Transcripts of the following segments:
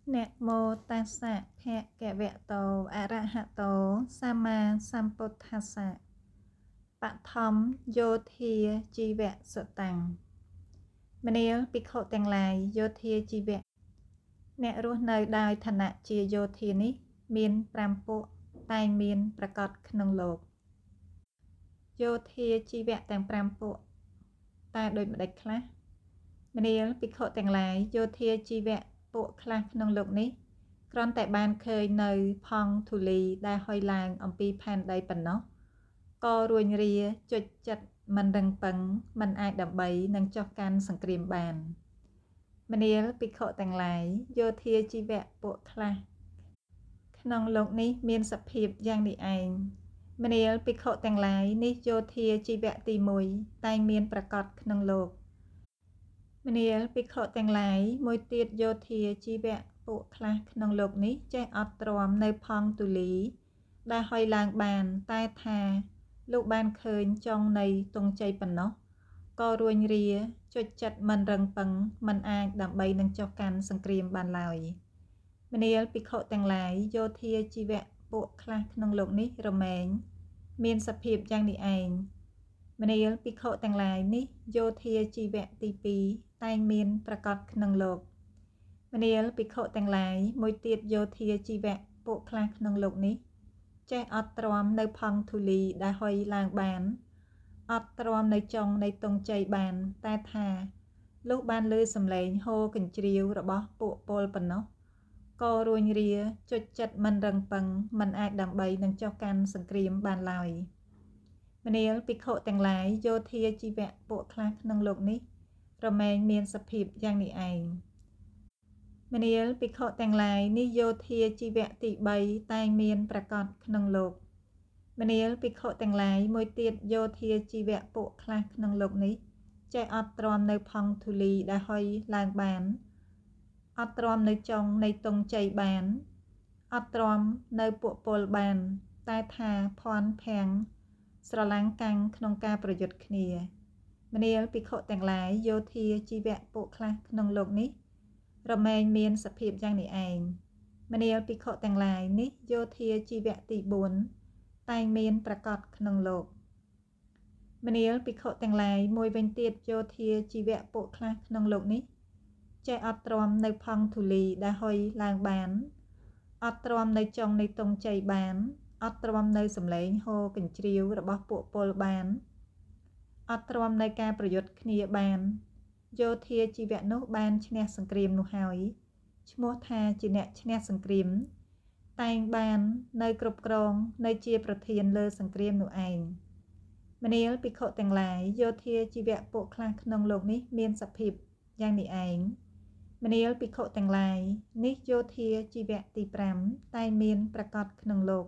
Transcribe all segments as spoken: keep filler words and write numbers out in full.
นะโมตัสสะภะคะวะโตอะระหะโตสัมมาสัมพุทธัสสะปฐมโยធាជីវៈសតាំងមនាលភិក្ខុទាំងឡាយយោធាជីវៈអ្នករស់នៅដោយឋានៈជាយោធានេះមានប្រាំពួកតែងមានប្រកបក្នុងលោកយោធាជីវៈទាំងប្រាំពួកតែដូចម្ដេចខ្លះមនាលភិក្ខុទាំងឡាយយោធាជីវៈពួកខ្លះក្នុងលោកនេះគ្រាន់តែបានឃើញនៅផង់ធូលីដែលហុយឡើងអំពីផែនដីប៉ុណ្ណោះក៏រួញរាជុចចិត្តមិនរឹងប៉ឹងមិនអាចដើម្បីនឹងចុះកាន់សង្គ្រាមបានមនាលភិក្ខុទាំងឡាយយោធាជីវៈពួកខ្លះក្នុងលោកនេះមានសភាពយ៉ាងនេះឯងមនាលភិក្ខុទាំងឡាយនេះយោធាជីវៈទីមួយតែងមានប្រកបក្នុងលោកមនាលភិក្ខុទាំងឡាយមួយទៀតយោធាជីវៈពួកខ្លះក្នុងលោកនេះចេះអត់ទ្រាំនៅផង់ទូលីដែលហុយឡើងបានតែថាលោកបានឃើញចុងនៃទង់ជ័យប៉ុណ្ណោះក៏រួញរាជុចចិត្តមិនរឹងប៉ឹងមិនអាចដើម្បីនឹងចុះកាន់សង្គ្រាមបានឡើយមនាលភិក្ខុទាំងឡាយយោធាជីវៈពួកខ្លះក្នុងលោកនេះរមែងមានសភាពយ៉ាងនេះឯងមនាលភិក្ខុទាំងឡាយនេះយោធាជីវៈទីពីរតែងមានប្រកបក្នុងលោកមនាលភិក្ខុទាំងឡាយមួយទៀតយោធាជីវៈពួកខ្លះក្នុងលោកនេះចេះអត់ទ្រាំនៅផង់ធូលីដែលហុយឡើងបានអត់ទ្រាំនៅចុងនៃទង់ជ័យបានតែថាលុះបានលើសំឡេងហូរកញ្ជ្រៀវរបស់ពួកពលប៉ុណ្ណោះក៏រួញរាជុចចិត្តមិនរឹងប៉ឹងមិនអាចដើម្បីនឹងចុះកាន់សង្គ្រាមបានឡើយមនាលភិក្ខុទាំងឡាយយោធាជីវៈពួកខ្លះក្នុងលោកនេះរមែងមានសភាពយ៉ាងនេះឯងមនាលភិក្ខុទាំងឡាយនេះយោធាជីវៈទីបីតែងមានប្រកបក្នុងលោកមនាលភិក្ខុទាំងឡាយមួយទៀតយោធាជីវៈពួកខ្លះក្នុងលោកនេះចេះអត់ទ្រាំនៅផង់ធូលីដែលហុយឡើងបានអត់ទ្រាំនៅចុងនៃទង់ជ័យបានអត់ទ្រាំនៅពួកពលបានតែថាភ័ន្តភាំងស្រឡាំងកាំងក្នុងការប្រយុទ្ធគ្នាមនាលភិក្ខុទាំងឡាយយោធាជីវៈពួកខ្លះក្នុងលោកនេះរមែងមានសភាពយ៉ាងនេះឯងមនាលភិក្ខុទាំងឡាយនេះយោធាជីវៈទីបួនតែងមានប្រកបក្នុងលោកមនាលភិក្ខុទាំងឡាយមួយវិញទៀតយោធាជីវៈពួកខ្លះក្នុងលោកនេះចេះអត់ទ្រាំនៅផង់ធូលីដែលហុយឡើងបានអត់ទ្រាំនៅចុងនៃទង់ជ័យបានអត់ទ្រាំនៅសំឡេងហូរកញ្ជ្រៀវរបស់ពួកពលបានអត់ទ្រាំនៅការប្រយុទ្ធគ្នាបានយោធាជីវៈនោះបានឈ្នះសង្គ្រាមនោះហើយឈ្មោះថាជាអ្នកឈ្នះសង្គ្រាមតែងបាននៅគ្រប់គ្រងនៅជាប្រធានលើសង្គ្រាមនោះឯងមនាលភិក្ខុទាំងឡាយយោធាជីវៈពួកខ្លះក្នុងលោកនេះមានសភាពយ៉ាងនេះឯងមនាលភិក្ខុទាំងឡាយនេះយោធាជីវៈទីប្រាំតែងមានប្រកបក្នុងលោក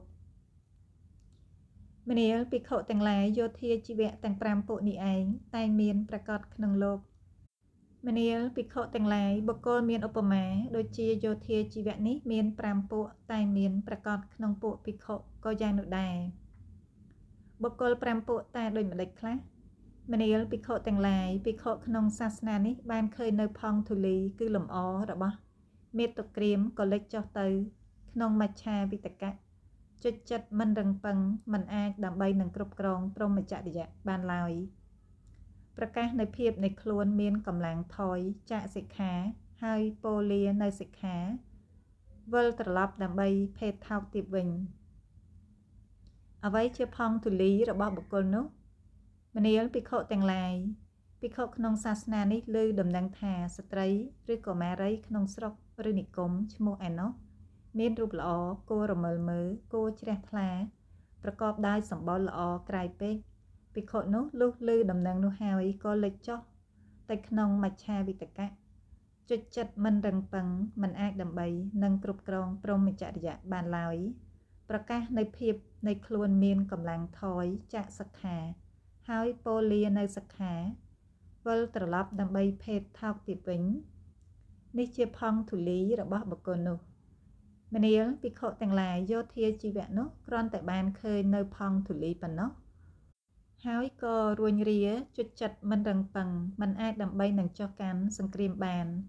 មនាលភិក្ខុទាំងឡាយយោធាជីវៈទាំងប្រាំពួកនេះឯងតែងមានប្រកបក្នុងលោកមនាលភិក្ខុទាំងឡាយបុគ្គលមានឧបមាដូចជាយោធាជីវៈនេះមានប្រាំពួកតែមានប្រកបក្នុងពួកភិក្ខុក៏យ៉ាងនោះដែរបុគ្គលប្រាំពួកតែដូចម្ដេចខ្លះមនាលភិក្ខុទាំងឡាយភិក្ខុក្នុងសាសនានេះបានឃើញនៅផង់ធូលីគឺលំអរបស់មេតុក្រៀមក៏លេចចុះទៅក្នុងមច្ឆាវិតកៈជុចចិត្តមិនរឹងប៉ឹងមិនអាចដើម្បីនឹងគ្រប់គ្រងព្រហ្មចរិយៈបានឡើយប្រកាសនៅភាពនៃខ្លួនមានកម្លាំងថយចាកសិក្ខាហើយពោលានៅសិក្ខាវិលត្រឡប់ដើម្បីភេទថោកទាបវិញអ្វីជាផង់ធូលីរបស់បុគ្គលនោះមនាលភិក្ខុទាំងឡាយភិក្ខុក្នុងសាសនានេះឮដំណឹងថាស្ត្រីឬកុមារីក្នុងស្រុកឬនិគមឈ្មោះឯណោះមានរូបល្អគួររមើលមើលគួរជ្រះថ្លាប្រកបដោយសម្បុរល្អក្រៃពេកភិក្ខុនោះលុះឮដំណឹងនោះហើយក៏លេចចុះទៅក្នុងមច្ឆាវិតកៈជុចចិត្តមិនរឹងប៉ឹងមិនអាចដើម្បីនឹងគ្រប់គ្រងព្រហ្មចរិយៈបានឡើយប្រកាសនៅភាពនៃខ្លួនមានកម្លាំងថយចាកសិក្ខាហើយពោលានៅសិក្ខាវិលត្រឡប់ដើម្បីភេទថោកទៀតវិញនេះជាផង់ធូលីរបស់បុគ្គលនោះមនាលភិក្ខុទាំងឡាយយោធាជីវៈនោះគ្រាន់តែបានឃើញនៅផង់ធូលីប៉ុណ្ណោះហើយក៏រួញរាជុចចិត្តមិនរឹងប៉ឹងមិនអាចដើម្បីនឹងចុះកាន់សង្គ្រាមបាន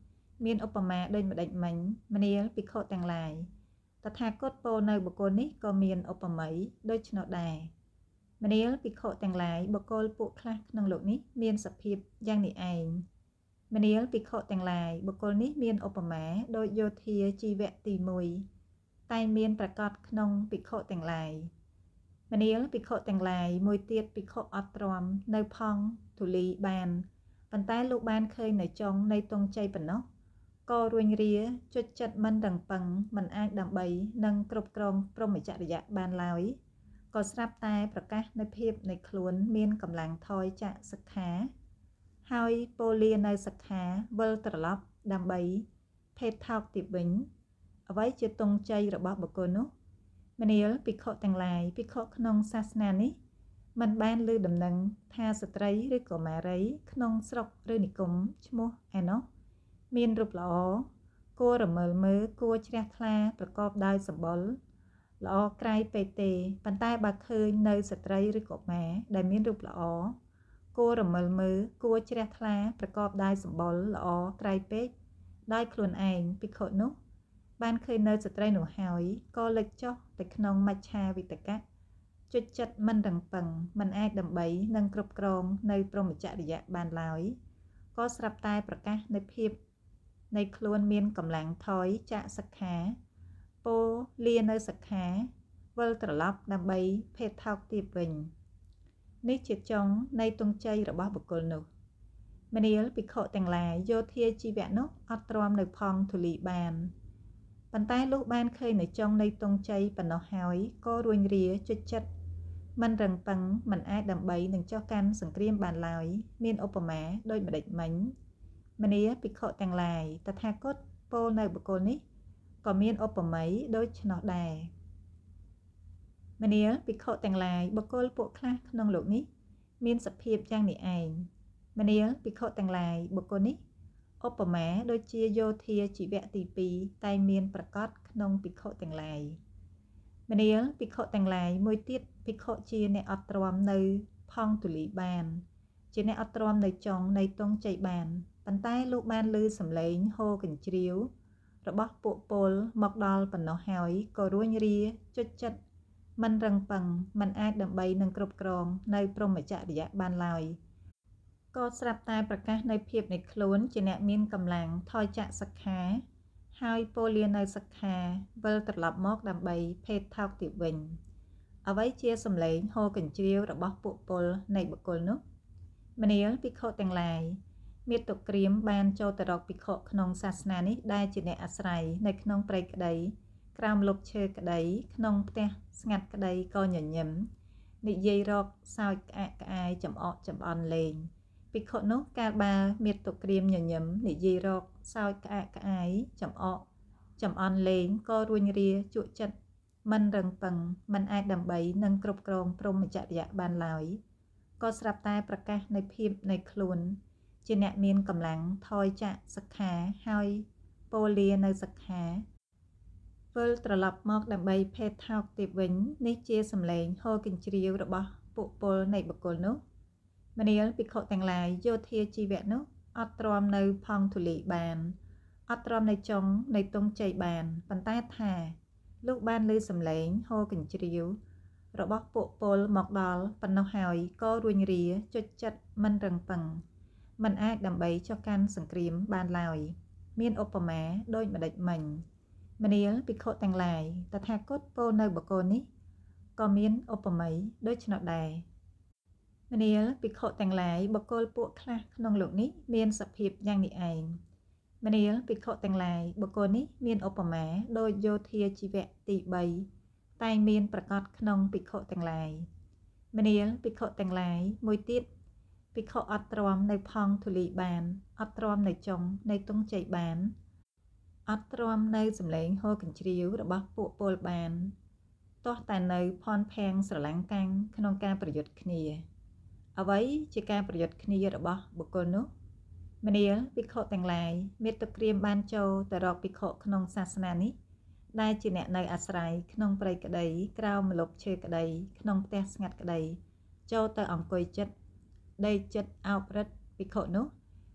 មានឧបមាដូចម្ដេចមិញមនាលភិក្ខុទាំងឡាយតថាគតពោលនៅបុគ្គលនេះក៏មានឧបមាដូច្នោះដែរមនាលភិក្ខុទាំងឡាយបុគ្គលពួកខ្លះក្នុងលោកនេះមានសភាពយ៉ាងនេះឯងមនាលភិក្ខុទាំងឡាយបុគ្គលនេះមានឧបមាដោយយោធាជីវៈទីមួយតែមានប្រកាសក្នុងភិក្ខុទាំងឡាយមនាលភិក្ខុទាំងឡាយមួយទៀតភិក្ខុអត់ទ្រាំនៅផងទូលីបានប៉ុន្តែលោកបានឃើញនៅចុងនៃទង់ជ័យប៉ុណ្ណោះក៏រួញរាជុចចិត្តមិនរឹងប៉ឹងមិនអាចដើម្បីនឹងគ្រប់គ្រងព្រហ្មចរិយៈបានឡើយក៏ស្រាប់តែប្រកាសនៅភាពនៃខ្លួនមានកម្លាំងថយចាកសិក្ខាហើយពោលានៅសិក្ខាវិលត្រឡប់ដើម្បីភេទថោកទៀតវិញអ្វីជាទង់ជ័យរបស់បុគ្គលនោះមនាលភិក្ខុទាំងឡាយភិក្ខុក្នុងសាសនានេះមិនបានលើដំណឹងថាស្ត្រីឬកុមារីក្នុងស្រុកឬនិគមឈ្មោះឯណោះមានរូបល្អគួររមើលមើលគួរជ្រះថ្លាប្រកបដោយសម្បុរល្អក្រៃពេកទេប៉ុន្តែបើឃើញនៅស្ត្រីឬកុមារដែលមានរូបល្អគួររមើលមើលគួរជ្រះថ្លាប្រកបដោយសម្បុរល្អក្រៃពេកដោយខ្លួនឯងភិក្ខុនោះបានឃើញនៅស្ត្រីនោះហើយក៏លេចចុះទៅក្នុងមច្ឆាវិតកៈជុចចិត្តមិនរឹងប៉ឹងមិនអាចដើម្បីនឹងគ្រប់គ្រងនៅព្រហ្មចរិយៈបានឡើយក៏ស្រាប់តែប្រកាសនៅភាពនៃខ្លួនមានកម្លាំងថយចាកសិក្ខាពោលានៅសិក្ខាវិលត្រឡប់ដើម្បីភេទថោកទៀតវិញនេះជាចុងនៃទង់ជ័យរបស់បុគ្គលនោះមនាលភិក្ខុទាំងឡាយយោធាជីវៈនោះអត់ទ្រាំនៅផងទូលីបានប៉ុន្តែលុះបានឃើញនៅចុងនៃទង់ជ័យប៉ុណ្ណោះហើយក៏រួញរាជុចចិត្តមិនរឹងប៉ឹងមិនអាចដើម្បីនឹងចុះកាន់សង្គ្រាមបានឡើយមានឧបមាដូចម្ដេចមិញមនាលភិក្ខុទាំងឡាយតថាគតពោលនៅបុគ្គលនេះក៏មានឧបមាដូចនោះដែរមនាលភិក្ខុទាំងឡាយបុគ្គលពួកខ្លះក្នុងលោកនេះមានសភាពយ៉ាងនេះឯងមនាលភិក្ខុទាំងឡាយបុគ្គលនេះឧបមាដូចជាយោធាជីវៈទីពីរតែមានប្រកាសក្នុងភិក្ខុទាំងឡាយមនាលភិក្ខុទាំងឡាយមួយទៀតភិក្ខុជាអ្នកអត់ទ្រាំនៅផងទូលីបានជាអ្នកអត់ទ្រាំនៅចុងនៃទង់ជ័យបានប៉ុន្តែលោកបានឮសំឡេងហូរកញ្ជ្រៀវរបស់ពួកពលមកដល់ប៉ុណ្ណោះហើយក៏រួញរាជុចចិត្តមិនរឹងប៉ឹងមិនអាចដើម្បីនឹងគ្រប់គ្រងនៅព្រហ្មចរិយៈបានឡើយក៏ស្រាប់តែប្រកាសនៅភាពនៃខ្លួនជាអ្នកមានកម្លាំងថយចាកសិក្ខាហើយពោលានៅសិក្ខាវិលត្រឡប់មកដើម្បីភេទថោកទៀតវិញអ្វីជាសំឡេងហូរកញ្ជ្រៀវរបស់ពួកពលនៃបុគ្គលនោះមនាលភិក្ខុទាំងឡាយមាតុក្រាមបានចូលទៅរកភិក្ខុក្នុងសាសនានេះដែលជាអ្នកអាស្រ័យនៅក្នុងព្រៃក្តីក្រោមលប់ឈើក្តីក្នុងផ្ទះស្ងាត់ក្តីក៏ញញឹមនិយាយរកសើចក្អាកក្អាយចំអកចំអន់លេងភិក្ខុនោះកាលបើមាតុក្រាមញញឹមនិយាយរកសើចក្អាកក្អាយចំអកចំអន់លេងក៏រួញរាជក់ចិត្តមិនរឹងប៉ឹងមិនអាចដើម្បីនឹងគ្រប់គ្រងព្រហ្មចរិយៈបានឡើយក៏ស្រាប់តែប្រកាសនៅភាពនៃខ្លួនជាអ្នកមានកម្លាំងថយចាកសិក្ខាហើយពោលានៅសិក្ខាវិលត្រឡប់មកដើម្បីភេទថោកទៀតវិញនេះជាសំឡេងហូរកញ្ជ្រៀវរបស់ពួកពលនៃបុគ្គលនោះមនាលភិក្ខុទាំងឡាយយោធាជីវៈនោះអត់ទ្រាំនៅផងទូលីបានអត់ទ្រាំនៅចុងនៃទង់ជ័យបានប៉ុន្តែថាលោកបានឮសំឡេងហូរកញ្ជ្រៀវរបស់ពួកពលមកដល់ប៉ុណ្ណោះហើយក៏រួញរាជុចចិត្តមិនរឹងប៉ឹងមិនអាចដើម្បីចុះកាន់សង្គ្រាមបានឡើយមានឧបមាដូចម្ដេចមិញមនាលភិក្ខុទាំងឡាយតថាគតពោលនៅបុគ្គលនេះក៏មានឧបមាដូចនោះដែរមនាលភិក្ខុទាំងឡាយបុគ្គលពួកខ្លះក្នុងលោកនេះមានសភាពយ៉ាងនេះឯងមនាលភិក្ខុទាំងឡាយបុគ្គលនេះមានឧបមាដោយយោធាជីវៈទីបីតែមានប្រកាសក្នុងភិក្ខុទាំងឡាយមនាលភិក្ខុទាំងឡាយមួយទៀតភិក្ខុអត់ទ្រាំនៅផងទូលីបានអត់ទ្រាំនៅចុងនៃទង់ជ័យបានអត់ទ្រាំនៅសំឡេងហូរកញ្ជ្រៀវរបស់ពួកពលបានទាស់តែនៅផនផាំងស្រឡាំងកាំងក្នុងការប្រយុទ្ធគ្នាអ្វីជាការប្រយុទ្ធគ្នារបស់បុគ្គលនោះមនាលភិក្ខុទាំងឡាយមាតុក្រាមបានចូលទៅរកភិក្ខុក្នុងសាសនានេះដែលជាអ្នកនៅអាស្រ័យក្នុងព្រៃក្តីក្រោមម្លប់ឈើក្តីក្នុងផ្ទះស្ងាត់ក្តីចូលទៅអង្គុយចិត្តដេកចិត្តអោបរិទ្ធភិក្ខុនោះ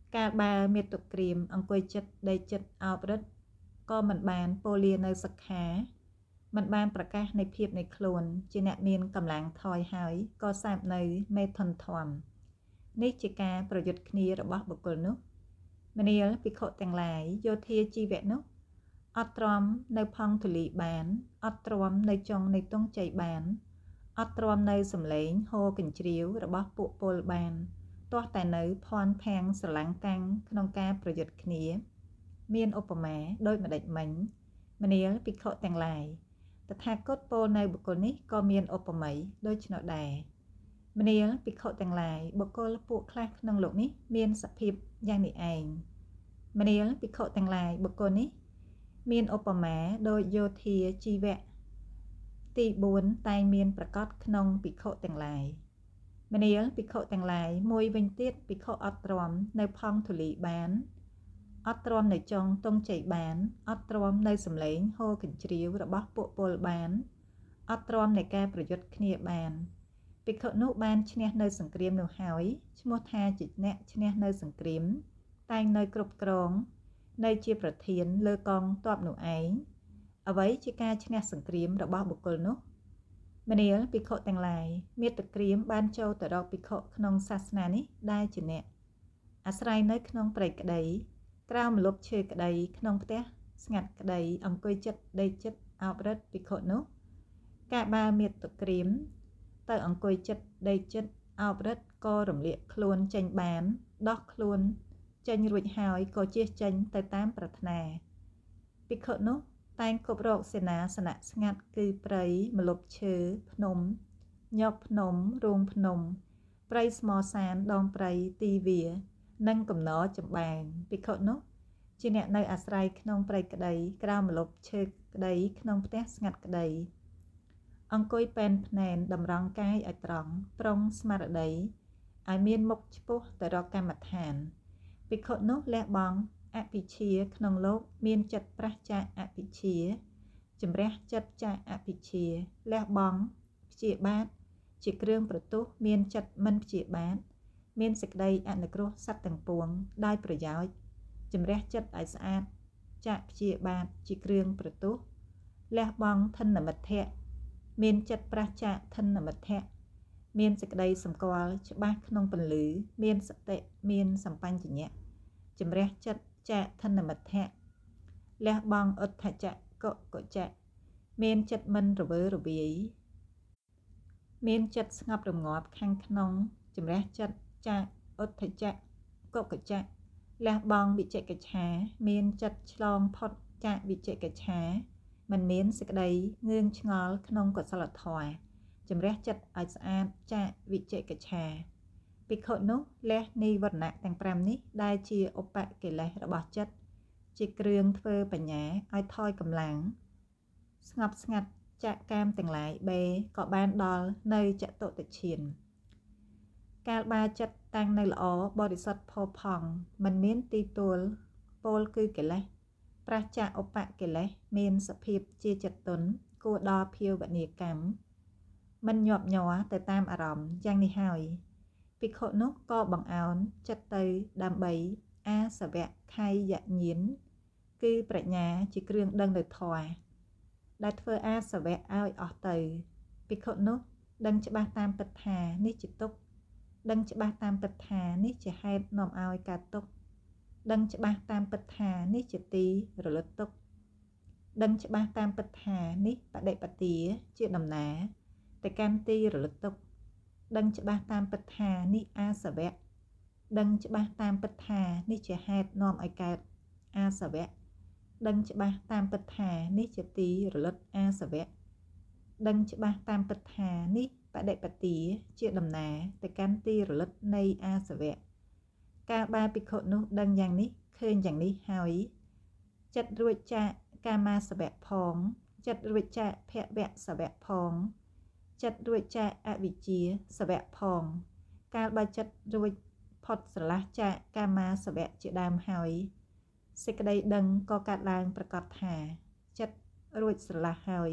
កាលបើមាតុក្រៀមអង្គុយចិត្តដេកចិត្តអោបរឹតក៏មិនបានពោលានៅសិក្ខាមិនបានប្រកាសនៃភាពនៃខ្លួនជាអ្នកមានកម្លាំងថយហើយក៏សាបនៅមេធនធម៌នេះជាការប្រយុទ្ធគ្នារបស់បុគ្គលនោះមនាលភិក្ខុទាំងឡាយយោធាជីវៈនោះអត់ទ្រាំនៅផង់ធូលីបានអត់ទ្រាំនៅចុងនៃទង់ជ័យបានអត់ទ្រាំនៅសំឡេងហូរកញ្ជ្រៀវរបស់ពួកពលបានទាស់តែនៅភ័ណ្ឌភាំងស្រឡាំងកាំងក្នុងការប្រយុទ្ធគ្នាមានឧបមាដូចម្ដេចមិញមនាលភិក្ខុទាំងឡាយតថាគតពោលនៅបុគ្គលនេះក៏មានឧបមាដូច្នោះដែរមនាលភិក្ខុទាំងឡាយបុគ្គលពួកខ្លះក្នុងលោកនេះមានសភាពយ៉ាងនេះឯងមនាលភិក្ខុទាំងឡាយបុគ្គលនេះមានឧបមាដោយយោធាជីវៈទីបួនតែងមានប្រកបក្នុងភិក្ខុទាំងឡាយមនាលភិក្ខុទាំងឡាយមួយវិញទៀតភិក្ខុអត់ទ្រាំនៅផង់ធូលីបានអត់ទ្រាំនៅចុងទង់ជ័យបានអត់ទ្រាំនៅសំឡេងហូរកញ្ជ្រៀវរបស់ពួកពលបានអត់ទ្រាំនៃការប្រយុទ្ធគ្នាបានភិក្ខុនោះបានឈ្នះនៅសង្គ្រាមនោះហើយឈ្មោះថាជាអ្នកឈ្នះនៅសង្គ្រាមតែងនៅគ្រប់គ្រងនៅជាប្រធានលើកងទ័ពនោះឯងអ្វីជាការឈ្នះសង្គ្រាមរបស់បុគ្គលនោះមនាលភិក្ខុទាំងឡាយមាតុក្រៀមបានចូលទៅរកភិក្ខុក្នុងសាសនានេះដែលជាអ្នកអាស្រ័យនៅក្នុងព្រៃក្តីក្រោមម្លប់ឈើក្តីក្នុងផ្ទះស្ងាត់ក្តីអង្គុយចិត្តដេកចិត្តអោបរឹតភិក្ខុនោះកាលបើមាតុក្រៀមទៅអង្គុយចិត្តដេកចិត្តអោបរឹតក៏រំលាកខ្លួនចេញបានដោះខ្លួនចេញរួចហើយក៏ជៀសចេញទៅតាមប្រាថ្នាភិក្ខុនោះតែងគប់រកសេនាសនៈស្ងាត់គឺព្រៃម្លប់ឈើភ្នំញកភ្នំរូងភ្នំព្រៃស្មសានដងព្រៃទីវានិងកំណរចម្បាងភិក្ខុនោះជាអ្នកនៅអាស្រ័យក្នុងព្រៃក្តីក្រោមម្លប់ឈើក្តីក្នុងផ្ទះស្ងាត់ក្តីអង្គុយពេនភ្នែនតម្រង់កាយឲ្យត្រង់ប្រុងស្មារតីឲ្យមានមុខឆ្ពោះទៅរកកម្មដ្ឋានភិក្ខុនោះលះបង់អភិជាក្នុងលោកមានចិត្តប្រះចាកអភិជាជំរះចិត្តចាកអភិជាលះបង់ព្យាបាទជាគ្រឿងប្រទោសមានចិត្តមិនព្យាបាទមានសេចក្តីអនុគ្រោះសត្វទាំងពួងដោយប្រយោជន៍ជំរះចិត្តឲ្យស្អាតចាកព្យាបាទជាគ្រឿងប្រទោសលះបង់ធនមិទ្ធៈមានចិត្តប្រះចាកធនមិទ្ធៈមានសេចក្តីសម្គាល់ច្បាស់ក្នុងពន្លឺមានសតិមានសម្បញ្ញៈជំរះចិត្តចាកធនមិទ្ធៈលះបង់ឧទ្ធចៈកុកុចៈមានចិត្តមិនរវើរវាយមានចិត្តស្ងប់រងាប់ខាងក្នុងជំរះចិត្តចាកឧទ្ធចៈកុកុចៈលះបង់វិជកិច្ឆាមានចិត្តឆ្លងផុតចាកវិជកិច្ឆាមិនមានសេចក្តីងឿងឆ្ងល់ក្នុងកុសលធម៌ជំរះចិត្តឲ្យស្អាតចាកវិជកិច្ឆាភិក្ខុនោះលះនិវរណៈទាំងប្រាំនេះដែលជាឧបកិលេសរបស់ចិត្តជាគ្រឿងធ្វើបញ្ញាឲ្យថយកម្លាំងស្ងប់ស្ងាត់ចាកកាមទាំងឡាយបេក៏បានដល់នៅចតុតឈានកាលបើចិត្តតាំងនៅល្អបរិសុទ្ធផូរផង់មិនមានទីទួលពលគឺកិលេសប្រះចាកឧបកិលេសមានសភាពជាចិត្តទុនគួរដល់ភាវនាកម្មមិនញាប់ញ័រទៅតាមអារម្មណ៍យ៉ាងនេះហើយភិក្ខុនោះក៏បង្អោនចិត្តទៅដើម្បីអាសវៈខៃយញាណគឺប្រាជ្ញាជាគ្រឿងដឹងនៅធម៌ដែលធ្វើអាសវៈឲ្យអស់ទៅភិក្ខុនោះដឹងច្បាស់តាមពិតថានេះជាទុក្ខដឹងច្បាស់តាមពិតថានេះជាហេតុនាំឲ្យកើតទុក្ខដឹងច្បាស់តាមពិតថានេះជាទីរលត់ទុក្ខដឹងច្បាស់តាមពិតថានេះបដិបទាជាដំណើរទៅកាន់ទីរលត់ទុក្ខដឹងច្បាស់តាមពិតថានេះអាសវៈដឹងច្បាស់តាមពិតថានេះជាហេតុនាំឲ្យកើតអាសវៈដឹងច្បាស់តាមពិតថានេះជាទីរលត់អាសវៈដឹងច្បាស់តាមពិតថានេះបដិបទាជាដំណើរទៅកាន់ទីរលត់នៃអាសវៈកាលបើភិក្ខុនោះដឹងយ៉ាងនេះឃើញយ៉ាងនេះហើយចិត្តរួចចាកកាមាសវៈផងចិត្តរួចចាកភវសវៈផងចិត្តរួចចាកអវិជ្ជាសវៈផងកាលបើចិត្តរួចផុតស្រឡះចាកកាមាសវៈជាដើមហើយសេចក្តីដឹងក៏កើតឡើងប្រកបថាចិត្តរួចស្រឡះហើយ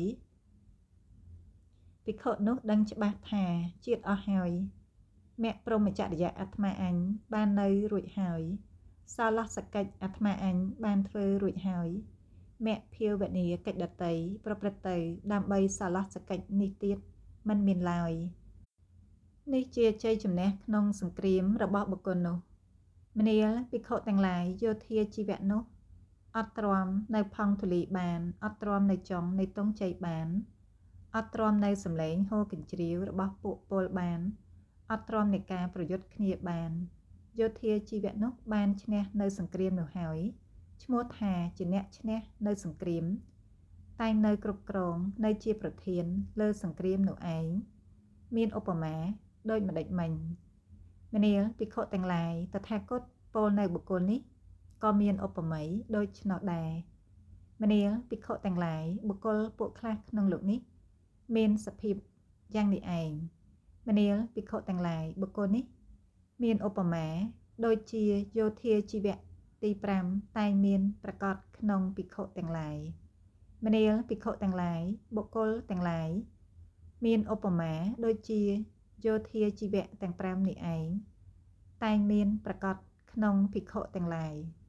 ភិក្ខុនោះដឹងច្បាស់ថាជាតិអស់ហើយមគ្គព្រហ្មចរិយអាត្មាអញបាននៅរួចហើយសាឡោះសកិច្ចអាត្មាអញបានធ្វើរួចហើយមគ្គភាវនាកិច្ចដតីប្រព្រឹត្តទៅដើម្បីសាឡោះសកិច្ចនេះទៀតមិនមានឡើយនេះជាជ័យជំនះក្នុងសង្គ្រាមរបស់បុគ្គលនោះមនាលភិក្ខុទាំងឡាយយោធាជីវៈនោះអត់ទ្រាំនៅផង់ធូលីបានអត់ទ្រាំនៅចុងនៃទង់ជ័យបានអត់ទ្រាំនៅសម្លេងហូរកញ្ជ្រៀវរបស់ពួកពលបានអត់ទ្រាំនៃការប្រយុទ្ធគ្នាបានយោធាជីវៈនោះបានឈ្នះនៅសង្គ្រាមនោះហើយឈ្មោះថាជាអ្នកឈ្នះនៅសង្គ្រាមតែងនៅគ្រប់គ្រងនៅជាប្រធានលើសង្គ្រាមនោះឯងមានឧបមាដូចម្ដេចមិញមនាលភិក្ខុទាំងឡាយតថាគតពោលនៅបុគ្គលនេះក៏មានឧបមាដូចឆ្នោះដែរមនាលភិក្ខុទាំងឡាយបុគ្គលពួកខ្លះក្នុងលោកនេះមានសភាពយ៉ាងនេះឯងមនាលភិក្ខុទាំងឡាយបុគ្គលនេះមានឧបមាដូចជាយោធាជីវៈទីប្រាំតែងមានប្រកបក្នុងភិក្ខុទាំងឡាយមនាលភិក្ខុទាំងឡាយបុគ្គលទាំងឡាយមានឧបមាដូចជាយោធាជីវៈទាំងប្រាំនេះឯងតែងមានប្រកបក្នុងភិក្ខុទាំងឡាយ